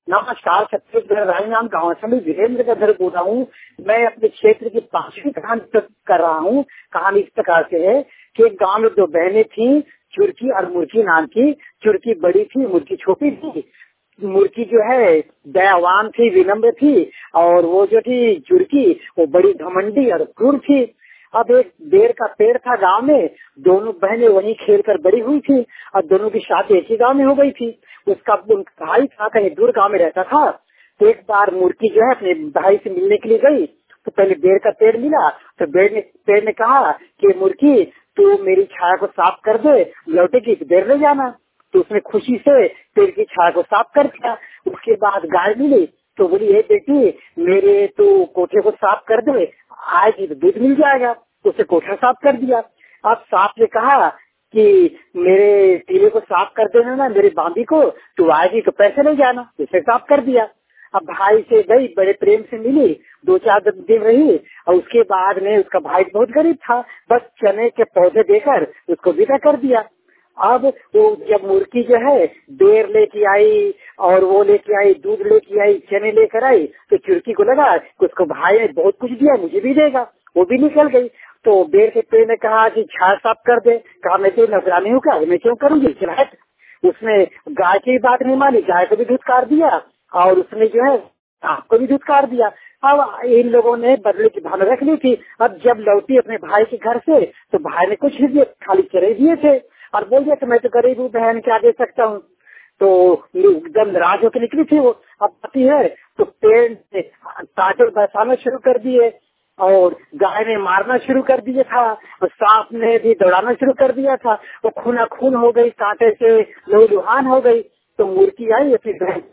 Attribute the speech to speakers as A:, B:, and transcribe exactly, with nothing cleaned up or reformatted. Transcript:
A: नमस्कार, छत्तीसगढ़ राजनाम गाँव से मैं वीरेंद्र का घर बोल रहा हूँ। मैं अपने क्षेत्र की पांचवी कहानी तक कर रहा हूँ। कहानी इस प्रकार से है कि एक गांव में दो बहनें थी, चुरकी और मुर्की नाम की। चुरकी बड़ी थी, मुर्की छोटी थी। मुर्की जो है दयावान थी, विनम्र थी, और वो जो थी चुरकी वो बड़ी घमंडी और क्रूर थी। अब एक बेर का पेड़ था गांव में, दोनों बहनें वहीं खेल कर बड़ी हुई थी और दोनों की शादी एक ही गांव में हो गई थी। उसका उनका भाई था, कहीं दूर गांव में रहता था। तो एक बार मुर्की जो है अपने भाई से मिलने के लिए गई, तो पहले बेर का पेड़ मिला। तो बेर ने पेड़ ने कहा कि मुर्की तू मेरी छाया को साफ कर दे, लौटेगी तो बेर ले जाना। तो उसने खुशी से पेड़ की छाया को साफ कर दिया। उसके बाद गाय मिली तो बोली, हे बेटी मेरे तो कोठे को साफ कर दे, आएगी तो दूध मिल जाएगा। तो उसे कोठा साफ कर दिया। अब साफ ने कहा कि मेरे टीले को साफ कर देना ना, मेरी बांदी को, तू आएगी तो पैसे ले जाना। उसे साफ कर दिया। अब भाई से गई, बड़े प्रेम से मिली, दो चार दिन रही और उसके बाद में उसका भाई बहुत गरीब था, बस चने के पौधे देकर उसको विदा कर दिया। अब वो जब मुर्की जो है बेर लेके आई और वो लेके आई, दूध लेके आई, चने लेकर आई, तो चुरकी को लगा कि उसको भाई ने बहुत कुछ दिया, मुझे भी देगा। वो भी निकल गई। तो बेर के पेड़ ने कहा कि छाया साफ कर दे। कहा मैं तो नौकरानी हूँ क्या, मैं क्यों करूँगी। उसने गाय की बात नहीं मानी, गाय को भी धुतकार दिया और उसने जो है आपको भी धुतकार दिया। अब इन लोगों ने बदले की भावना रख ली थी। अब जब लौटी अपने भाई के घर से तो भाई ने कुछ नहीं दिए, खाली चरे दिए थे और बोल दिया कि मैं तो गरीब हूँ बहन, क्या दे सकता हूँ। तो एकदम नाराज होकर निकली थी वो। अब पति है तो पेड़ ने कांटे बरसाना शुरू कर दिए और गाय ने मारना शुरू कर दिया था और सांप ने भी दौड़ाना शुरू कर दिया था। वो खूना खून हो गई, कांटे से लहू लुहान हो गई। तो मुर्की आई अपनी बहन